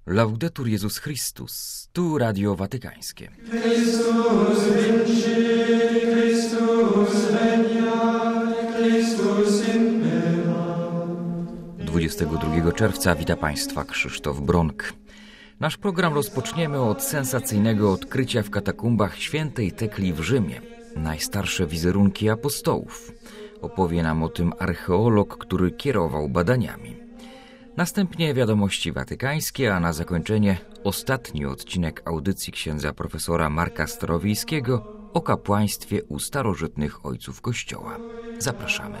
Laudetur Jezus Chrystus, tu Radio Watykańskie. Chrystus vincit, Chrystus veniat, Chrystus in mea. 22 czerwca wita Państwa Krzysztof Bronk. Nasz program rozpoczniemy od sensacyjnego odkrycia w katakumbach Świętej Tekli w Rzymie. Najstarsze wizerunki apostołów. Opowie nam o tym archeolog, który kierował badaniami. Następnie wiadomości watykańskie, a na zakończenie ostatni odcinek audycji księdza profesora Marka Starowiejskiego o kapłaństwie u starożytnych ojców Kościoła. Zapraszamy.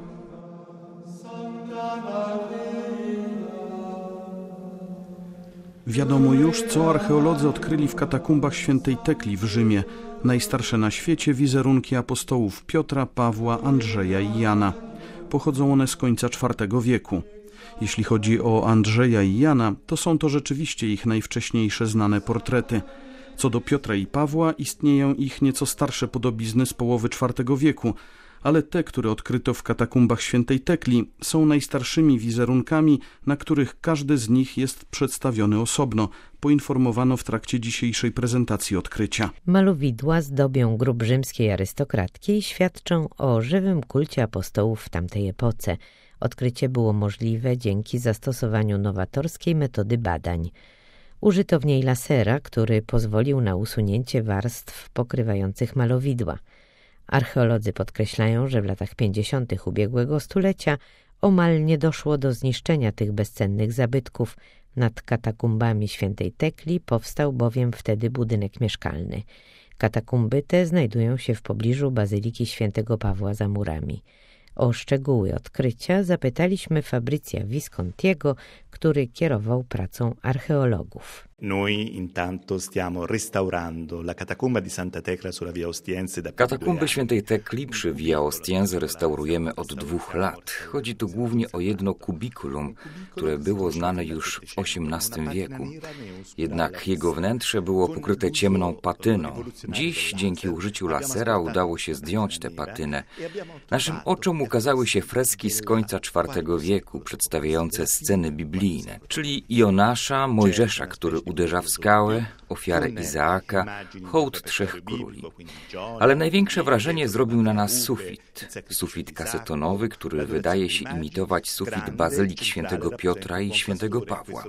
Wiadomo już, co archeolodzy odkryli w katakumbach Świętej Tekli w Rzymie. Najstarsze na świecie wizerunki apostołów Piotra, Pawła, Andrzeja i Jana. Pochodzą one z końca IV wieku. Jeśli chodzi o Andrzeja i Jana, to są to rzeczywiście ich najwcześniejsze znane portrety. Co do Piotra i Pawła, istnieją ich nieco starsze podobizny z połowy IV wieku, ale te, które odkryto w katakumbach Świętej Tekli, są najstarszymi wizerunkami, na których każdy z nich jest przedstawiony osobno, poinformowano w trakcie dzisiejszej prezentacji odkrycia. Malowidła zdobią grób rzymskiej arystokratki i świadczą o żywym kulcie apostołów w tamtej epoce. Odkrycie było możliwe dzięki zastosowaniu nowatorskiej metody badań. Użyto w niej lasera, który pozwolił na usunięcie warstw pokrywających malowidła. Archeolodzy podkreślają, że w latach 50. ubiegłego stulecia omal nie doszło do zniszczenia tych bezcennych zabytków. Nad katakumbami Świętej Tekli powstał bowiem wtedy budynek mieszkalny. Katakumby te znajdują się w pobliżu Bazyliki Świętego Pawła za murami. O szczegóły odkrycia zapytaliśmy Fabrizia Viscontiego, który kierował pracą archeologów. Noi intanto stiamo restaurando la catacumba di Santa Tecla sulla Via Ostiense da Katakumby Świętej Tekli przy Via Ostiense restaurujemy od 2 lat. Chodzi tu głównie o jedno kubikulum, które było znane już w XVIII wieku. Jednak jego wnętrze było pokryte ciemną patyną. Dziś dzięki użyciu lasera udało się zdjąć tę patynę. Naszym oczom ukazały się freski z końca IV wieku, przedstawiające sceny biblijne, czyli Jonasza, Mojżesza, który uderza w skałę, ofiarę Izaaka, hołd 3 króli. Ale największe wrażenie zrobił na nas sufit. Sufit kasetonowy, który wydaje się imitować sufit bazylik Świętego Piotra i Świętego Pawła.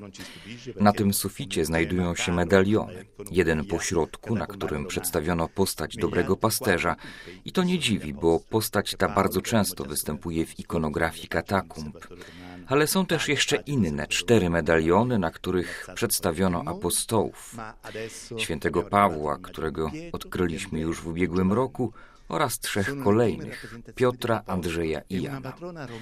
Na tym suficie znajdują się medaliony. Jeden po środku, na którym przedstawiono postać dobrego pasterza. I to nie dziwi, bo postać ta bardzo często występuje w ikonografii katakumb. Ale są też jeszcze inne 4 medaliony, na których przedstawiono apostołów. Świętego Pawła, którego odkryliśmy już w ubiegłym roku, oraz 3 kolejnych, Piotra, Andrzeja i Jana.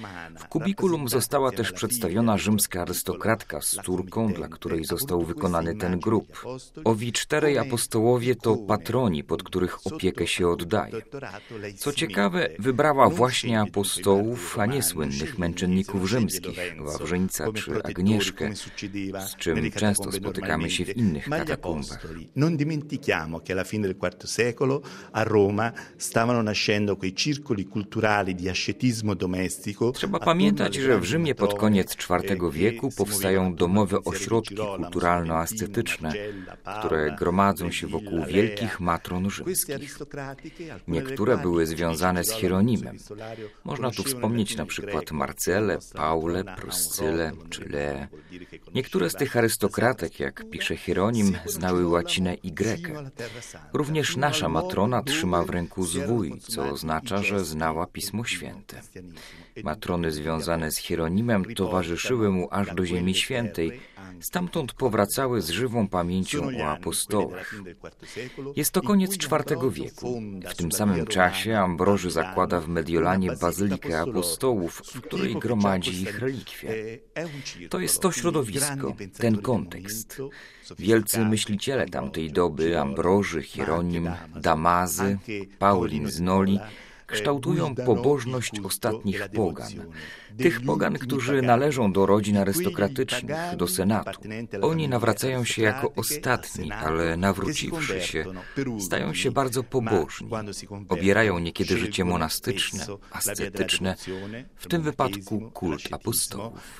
W kubikulum została też przedstawiona rzymska arystokratka z córką, dla której został wykonany ten grób. Owi 4 apostołowie to patroni, pod których opiekę się oddaje. Co ciekawe, wybrała właśnie apostołów, a nie słynnych męczenników rzymskich, Wawrzyńca czy Agnieszkę, z czym często spotykamy się w innych katakumbach. Non dimentichiamo che alla fine del IV secolo a Roma stavano nascendo quei circoli culturali di ascetismo domestico. Trzeba pamiętać, że w Rzymie pod koniec IV wieku powstają domowe ośrodki kulturalno-ascetyczne, które gromadzą się wokół wielkich matron rzymskich. Niektóre były związane z Hieronimem. Można tu wspomnieć na przykład Marcelę, Paulę, Proscylę czy Leę. Niektóre z tych arystokratek, jak pisze Hieronim, znały łacinę i grekę. Również nasza matrona trzyma w ręku zwój, co oznacza, że znała Pismo Święte. Matrony związane z Hieronimem towarzyszyły mu aż do Ziemi Świętej, stamtąd powracały z żywą pamięcią o apostołach. Jest to koniec IV wieku. W tym samym czasie Ambroży zakłada w Mediolanie bazylikę apostołów, w której gromadzi ich relikwie. To jest to środowisko, ten kontekst. Wielcy myśliciele tamtej doby, Ambroży, Hieronim, Damazy, Paulin z Noli, kształtują pobożność ostatnich pogan. Tych pogan, którzy należą do rodzin arystokratycznych, do senatu. Oni nawracają się jako ostatni, ale nawróciwszy się, stają się bardzo pobożni. Obierają niekiedy życie monastyczne, ascetyczne, w tym wypadku kult apostołów.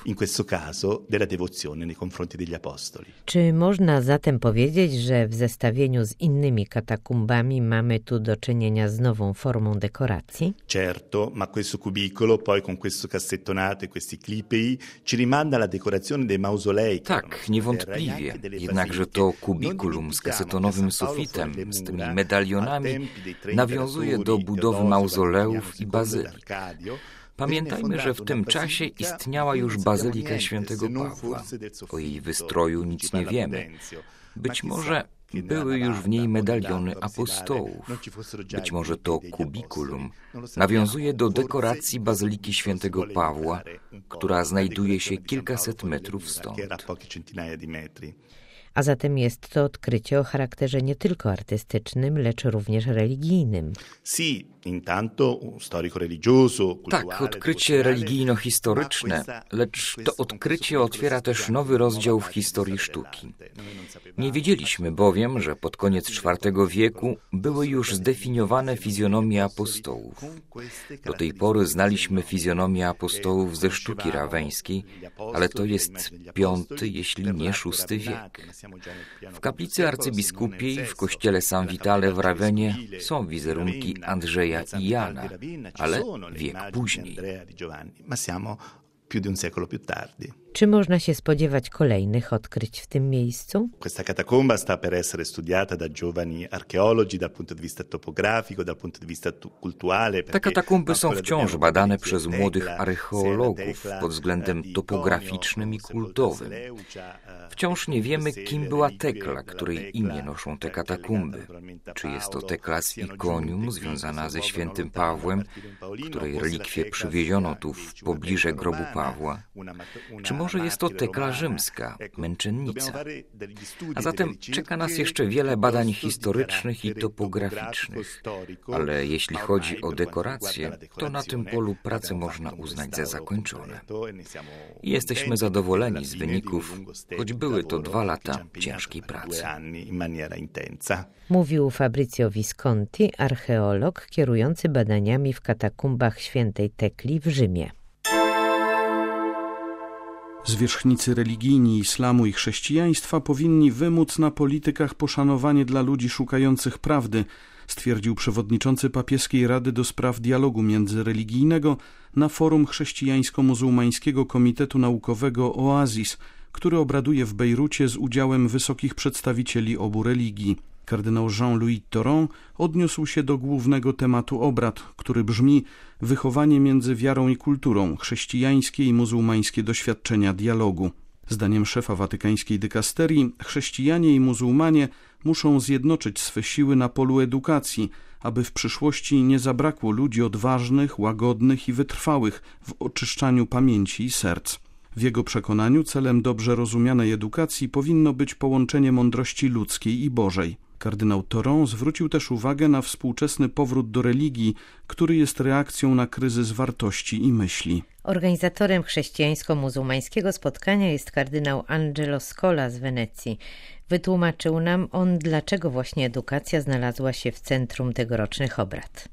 Czy można zatem powiedzieć, że w zestawieniu z innymi katakumbami mamy tu do czynienia z nową formą dekoracji? Certo, ma questo cubicolo poi con questo cassettonato e questi clipei ci rimanda alla decorazione dei mausolei. Tak, niewątpliwie. Jednakże to kubikulum z kasetonowym sufitem, z tymi medalionami, nawiązuje do budowy mauzoleów i bazylik. Pamiętajmy, że w tym czasie istniała już Bazylika Świętego Pawła. O jej wystroju nic nie wiemy. Być może były już w niej medaliony apostołów. Być może to kubikulum nawiązuje do dekoracji Bazyliki Świętego Pawła, która znajduje się kilkaset metrów stąd. A zatem jest to odkrycie o charakterze nie tylko artystycznym, lecz również religijnym. Tak, odkrycie religijno-historyczne, lecz to odkrycie otwiera też nowy rozdział w historii sztuki. Nie wiedzieliśmy bowiem, że pod koniec IV wieku były już zdefiniowane fizjonomie apostołów. Do tej pory znaliśmy fizjonomię apostołów ze sztuki raweńskiej, ale to jest V, jeśli nie VI wiek. W kaplicy arcybiskupiej w kościele San Vitale w Ravenie są wizerunki Andrzeja i Jana, ale wiek później. Czy można się spodziewać kolejnych odkryć w tym miejscu? Questa catacomba sta per essere studiata da giovani archeologi dal punto di vista topografico, dal punto di vista culturale. Te katakumby są wciąż badane przez młodych archeologów pod względem topograficznym i kultowym. Wciąż nie wiemy, kim była Tekla, której imię noszą te katakumby. Czy jest to Tekla z Ikonium, związana ze świętym Pawłem, której relikwie przywieziono tu w pobliże grobu Pawła? Czy może jest to Tekla rzymska, męczennica? A zatem czeka nas jeszcze wiele badań historycznych i topograficznych. Ale jeśli chodzi o dekoracje, to na tym polu prace można uznać za zakończone. I jesteśmy zadowoleni z wyników, choć były to 2 lata ciężkiej pracy. Mówił Fabrizio Visconti, archeolog kierujący badaniami w katakumbach świętej Tekli w Rzymie. Zwierzchnicy religijni islamu i chrześcijaństwa powinni wymóc na politykach poszanowanie dla ludzi szukających prawdy, stwierdził przewodniczący Papieskiej Rady do Spraw Dialogu Międzyreligijnego na forum Chrześcijańsko-Muzułmańskiego Komitetu Naukowego Oasis, który obraduje w Bejrucie z udziałem wysokich przedstawicieli obu religii. Kardynał Jean-Louis Thoron odniósł się do głównego tematu obrad, który brzmi: wychowanie między wiarą i kulturą, chrześcijańskie i muzułmańskie doświadczenia dialogu. Zdaniem szefa watykańskiej dykasterii, chrześcijanie i muzułmanie muszą zjednoczyć swe siły na polu edukacji, aby w przyszłości nie zabrakło ludzi odważnych, łagodnych i wytrwałych w oczyszczaniu pamięci i serc. W jego przekonaniu celem dobrze rozumianej edukacji powinno być połączenie mądrości ludzkiej i Bożej. Kardynał Thoron zwrócił też uwagę na współczesny powrót do religii, który jest reakcją na kryzys wartości i myśli. Organizatorem chrześcijańsko-muzułmańskiego spotkania jest kardynał Angelo Scola z Wenecji. Wytłumaczył nam on, dlaczego właśnie edukacja znalazła się w centrum tegorocznych obrad.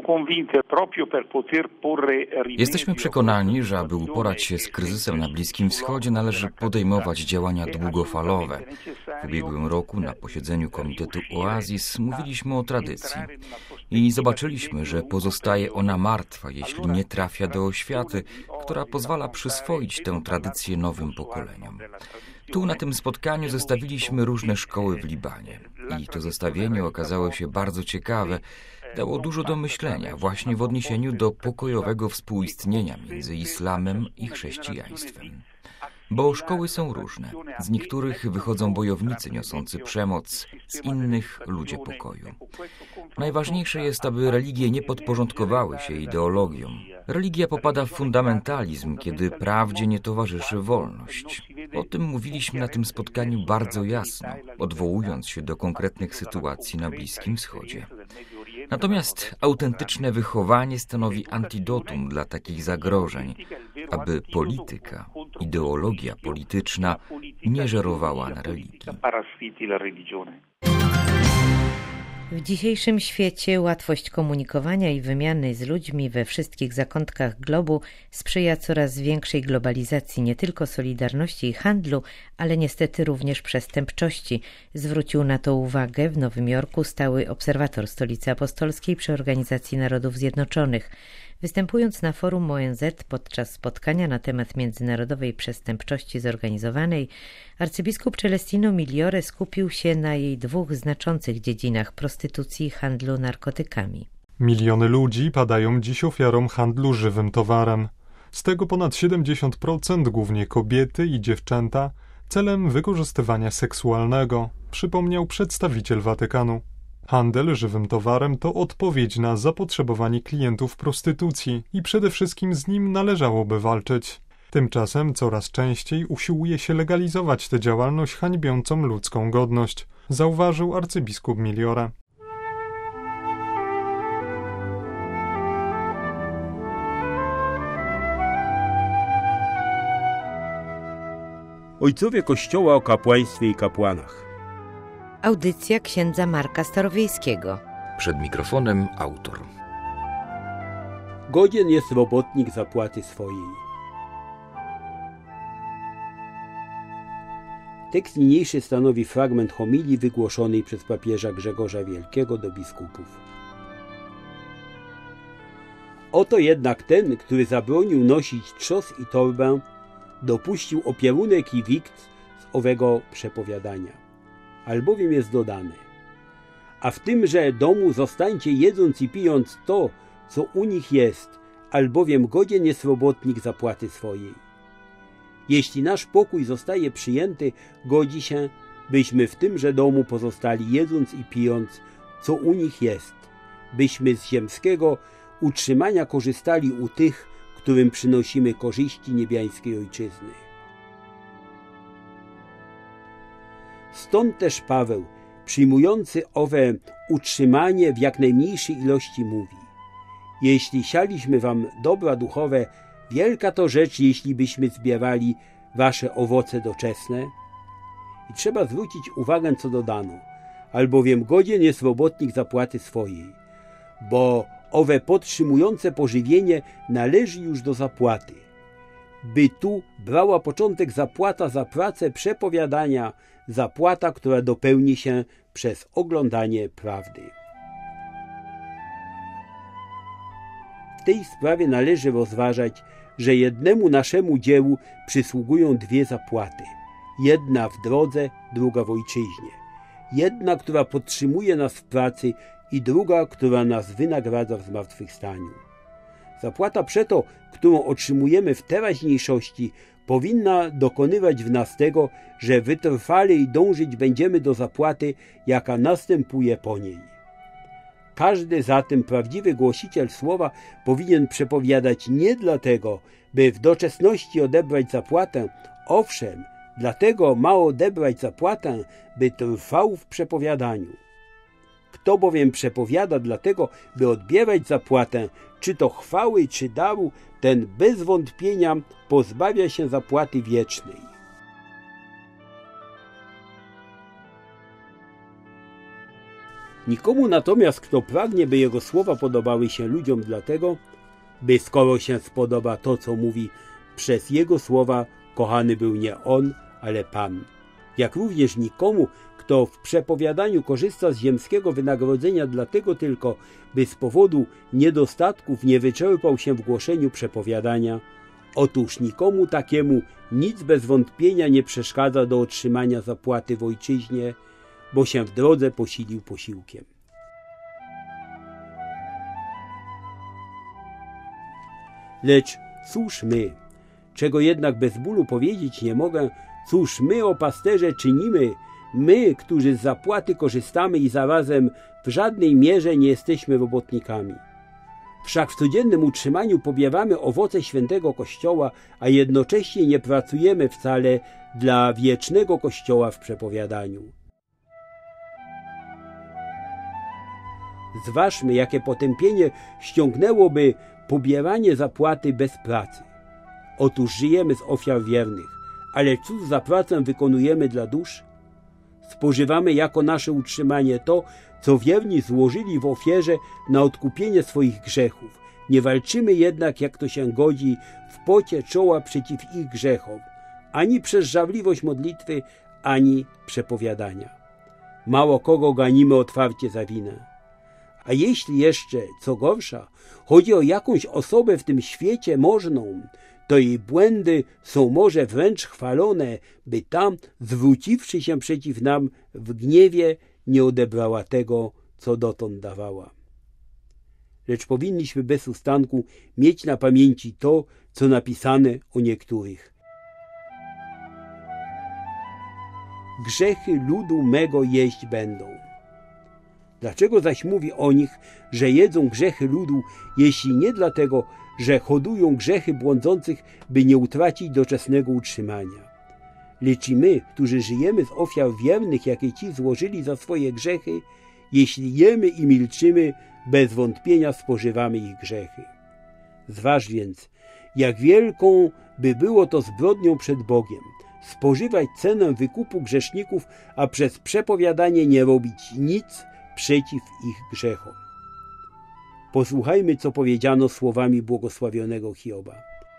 Jesteśmy przekonani, że aby uporać się z kryzysem na Bliskim Wschodzie, należy podejmować działania długofalowe. W ubiegłym roku na posiedzeniu Komitetu Oasis mówiliśmy o tradycji i zobaczyliśmy, że pozostaje ona martwa, jeśli nie trafia do oświaty, która pozwala przyswoić tę tradycję nowym pokoleniom. Tu na tym spotkaniu zestawiliśmy różne szkoły w Libanie i to zestawienie okazało się bardzo ciekawe. Dało dużo do myślenia właśnie w odniesieniu do pokojowego współistnienia między islamem i chrześcijaństwem. Bo szkoły są różne. Z niektórych wychodzą bojownicy niosący przemoc, z innych ludzie pokoju. Najważniejsze jest, aby religie nie podporządkowały się ideologiom. Religia popada w fundamentalizm, kiedy prawdzie nie towarzyszy wolność. O tym mówiliśmy na tym spotkaniu bardzo jasno, odwołując się do konkretnych sytuacji na Bliskim Wschodzie. Natomiast autentyczne wychowanie stanowi antidotum dla takich zagrożeń, aby polityka, ideologia polityczna nie żerowała na religii. W dzisiejszym świecie łatwość komunikowania i wymiany z ludźmi we wszystkich zakątkach globu sprzyja coraz większej globalizacji nie tylko solidarności i handlu, ale niestety również przestępczości. Zwrócił na to uwagę w Nowym Jorku stały obserwator Stolicy Apostolskiej przy Organizacji Narodów Zjednoczonych. Występując na forum ONZ podczas spotkania na temat międzynarodowej przestępczości zorganizowanej, arcybiskup Celestino Migliore skupił się na jej dwóch znaczących dziedzinach prostytucji i handlu narkotykami. Miliony ludzi padają dziś ofiarą handlu żywym towarem. Z tego ponad 70% głównie kobiety i dziewczęta celem wykorzystywania seksualnego, przypomniał przedstawiciel Watykanu. Handel żywym towarem to odpowiedź na zapotrzebowanie klientów prostytucji i przede wszystkim z nim należałoby walczyć. Tymczasem coraz częściej usiłuje się legalizować tę działalność hańbiącą ludzką godność, zauważył arcybiskup Migliore. Ojcowie Kościoła o kapłaństwie i kapłanach. Audycja księdza Marka Starowiejskiego. Przed mikrofonem autor. Godzien jest robotnik zapłaty swojej. Tekst niniejszy stanowi fragment homilii wygłoszonej przez papieża Grzegorza Wielkiego do biskupów. Oto jednak ten, który zabronił nosić trzos i torbę, dopuścił opierunek i wikt z owego przepowiadania. Albowiem jest dodane: a w tymże domu zostańcie jedząc i pijąc to, co u nich jest, albowiem godzien jest robotnik zapłaty swojej. Jeśli nasz pokój zostaje przyjęty, godzi się, byśmy w tymże domu pozostali jedząc i pijąc, co u nich jest, byśmy z ziemskiego utrzymania korzystali u tych, którym przynosimy korzyści niebiańskiej ojczyzny. Stąd też Paweł, przyjmujący owe utrzymanie w jak najmniejszej ilości, mówi: jeśli sialiśmy wam dobra duchowe, wielka to rzecz, jeśli byśmy zbierali wasze owoce doczesne. I trzeba zwrócić uwagę, co dodano: albowiem godzien jest robotnik zapłaty swojej, bo owe podtrzymujące pożywienie należy już do zapłaty. By tu brała początek zapłata za pracę przepowiadania, zapłata, która dopełni się przez oglądanie prawdy. W tej sprawie należy rozważać, że jednemu naszemu dziełu przysługują dwie zapłaty. Jedna w drodze, druga w ojczyźnie. Jedna, która podtrzymuje nas w pracy, i druga, która nas wynagradza w zmartwychwstaniu. Zapłata przeto, którą otrzymujemy w teraźniejszości, powinna dokonywać w nas tego, że wytrwale i dążyć będziemy do zapłaty, jaka następuje po niej. Każdy zatem prawdziwy głosiciel słowa powinien przepowiadać nie dlatego, by w doczesności odebrać zapłatę, owszem, dlatego ma odebrać zapłatę, by trwał w przepowiadaniu. Kto bowiem przepowiada dlatego, by odbierać zapłatę, czy to chwały, czy daru, ten bez wątpienia pozbawia się zapłaty wiecznej. Nikomu natomiast, kto pragnie, by jego słowa podobały się ludziom dlatego, by skoro się spodoba to, co mówi, przez jego słowa kochany był nie on, ale Pan. Jak również nikomu, kto w przepowiadaniu korzysta z ziemskiego wynagrodzenia dlatego tylko, by z powodu niedostatków nie wyczerpał się w głoszeniu przepowiadania, otóż nikomu takiemu nic bez wątpienia nie przeszkadza do otrzymania zapłaty w ojczyźnie, bo się w drodze posilił posiłkiem. Lecz cóż my, czego jednak bez bólu powiedzieć nie mogę, cóż my, o pasterze, czynimy, my, którzy z zapłaty korzystamy i zarazem w żadnej mierze nie jesteśmy robotnikami. Wszak w codziennym utrzymaniu pobieramy owoce świętego Kościoła, a jednocześnie nie pracujemy wcale dla wiecznego Kościoła w przepowiadaniu. Zważmy, jakie potępienie ściągnęłoby pobieranie zapłaty bez pracy. Otóż żyjemy z ofiar wiernych, ale cóż za pracę wykonujemy dla dusz? Spożywamy jako nasze utrzymanie to, co wierni złożyli w ofierze na odkupienie swoich grzechów. Nie walczymy jednak, jak to się godzi, w pocie czoła przeciw ich grzechom, ani przez żarliwość modlitwy, ani przepowiadania. Mało kogo ganimy otwarcie za winę. A jeśli jeszcze, co gorsza, chodzi o jakąś osobę w tym świecie możną, to jej błędy są może wręcz chwalone, by tam, zwróciwszy się przeciw nam w gniewie, nie odebrała tego, co dotąd dawała. Lecz powinniśmy bez ustanku mieć na pamięci to, co napisane o niektórych. Grzechy ludu mego jeść będą. Dlaczego zaś mówi o nich, że jedzą grzechy ludu, jeśli nie dlatego, że hodują grzechy błądzących, by nie utracić doczesnego utrzymania? Lecz i my, którzy żyjemy z ofiar wiernych, jakie ci złożyli za swoje grzechy, jeśli jemy i milczymy, bez wątpienia spożywamy ich grzechy. Zważ więc, jak wielką by było to zbrodnią przed Bogiem, spożywać cenę wykupu grzeszników, a przez przepowiadanie nie robić nic przeciw ich grzechom. Posłuchajmy, co powiedziano słowami błogosławionego Hioba.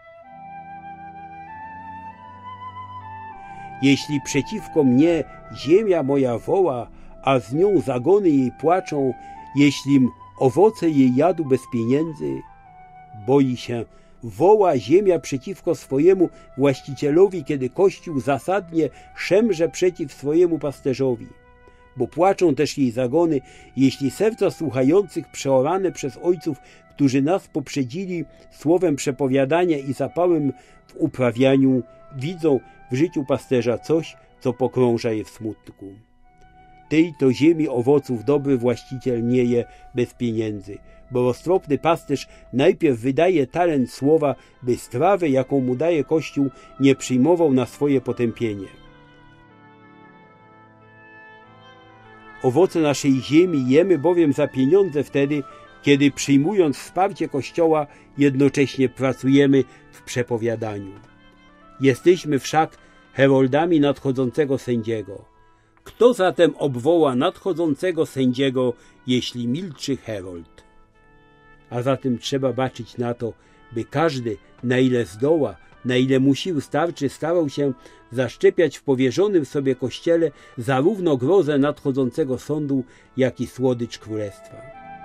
Jeśli przeciwko mnie ziemia moja woła, a z nią zagony jej płaczą, jeślim owoce jej jadu bez pieniędzy, boi się, woła ziemia przeciwko swojemu właścicielowi, kiedy Kościół zasadnie szemrze przeciw swojemu pasterzowi. Bo płaczą też jej zagony, jeśli serca słuchających przeorane przez ojców, którzy nas poprzedzili słowem przepowiadania i zapałem w uprawianiu, widzą w życiu pasterza coś, co pogrąża je w smutku. Tej to ziemi owoców dobry właściciel nie je bez pieniędzy, bo roztropny pasterz najpierw wydaje talent słowa, by strawę, jaką mu daje Kościół, nie przyjmował na swoje potępienie. Owoce naszej ziemi jemy bowiem za pieniądze wtedy, kiedy przyjmując wsparcie Kościoła, jednocześnie pracujemy w przepowiadaniu. Jesteśmy wszak heroldami nadchodzącego sędziego. Kto zatem obwoła nadchodzącego sędziego, jeśli milczy herold? A zatem trzeba baczyć na to, by każdy, na ile zdoła, na ile mu sił starczy, starał się zaszczepiać w powierzonym sobie Kościele zarówno grozę nadchodzącego sądu, jak i słodycz królestwa.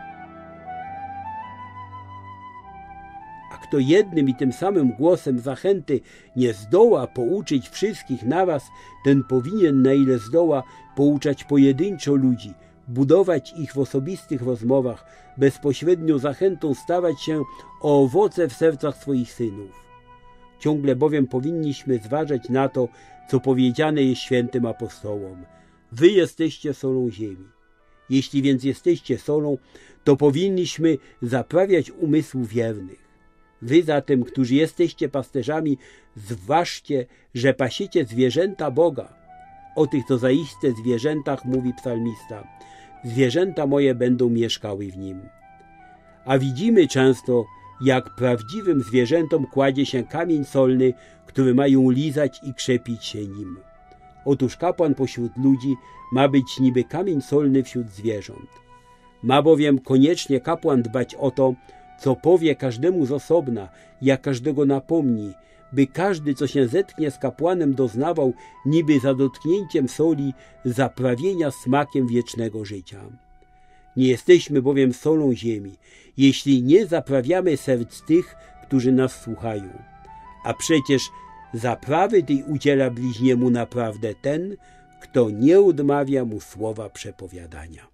A kto jednym i tym samym głosem zachęty nie zdoła pouczyć wszystkich naraz, ten powinien, na ile zdoła, pouczać pojedynczo ludzi, budować ich w osobistych rozmowach, bezpośrednią zachętą stawać się o owoce w sercach swoich synów. Ciągle bowiem powinniśmy zważać na to, co powiedziane jest świętym apostołom. Wy jesteście solą ziemi. Jeśli więc jesteście solą, to powinniśmy zaprawiać umysł wiernych. Wy zatem, którzy jesteście pasterzami, zważcie, że pasiecie zwierzęta Boga. O tych to zaiste zwierzętach mówi psalmista. Zwierzęta moje będą mieszkały w nim. A widzimy często, jak prawdziwym zwierzętom kładzie się kamień solny, który mają lizać i krzepić się nim. Otóż kapłan pośród ludzi ma być niby kamień solny wśród zwierząt. Ma bowiem koniecznie kapłan dbać o to, co powie każdemu z osobna, jak każdego napomni, by każdy, co się zetknie z kapłanem, doznawał niby za dotknięciem soli zaprawienia smakiem wiecznego życia. Nie jesteśmy bowiem solą ziemi, jeśli nie zaprawiamy serc tych, którzy nas słuchają. A przecież zaprawy tej udziela bliźniemu naprawdę ten, kto nie odmawia mu słowa przepowiadania.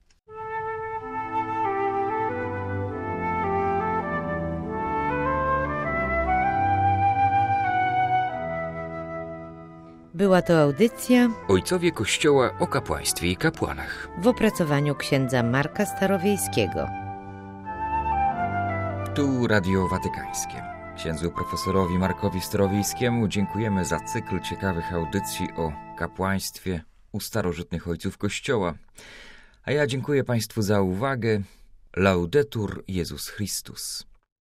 Była to audycja Ojcowie Kościoła o kapłaństwie i kapłanach w opracowaniu księdza Marka Starowiejskiego. Tu Radio Watykańskie. Księdzu profesorowi Markowi Starowiejskiemu dziękujemy za cykl ciekawych audycji o kapłaństwie u starożytnych ojców Kościoła. A ja dziękuję Państwu za uwagę. Laudetur Jezus Chrystus.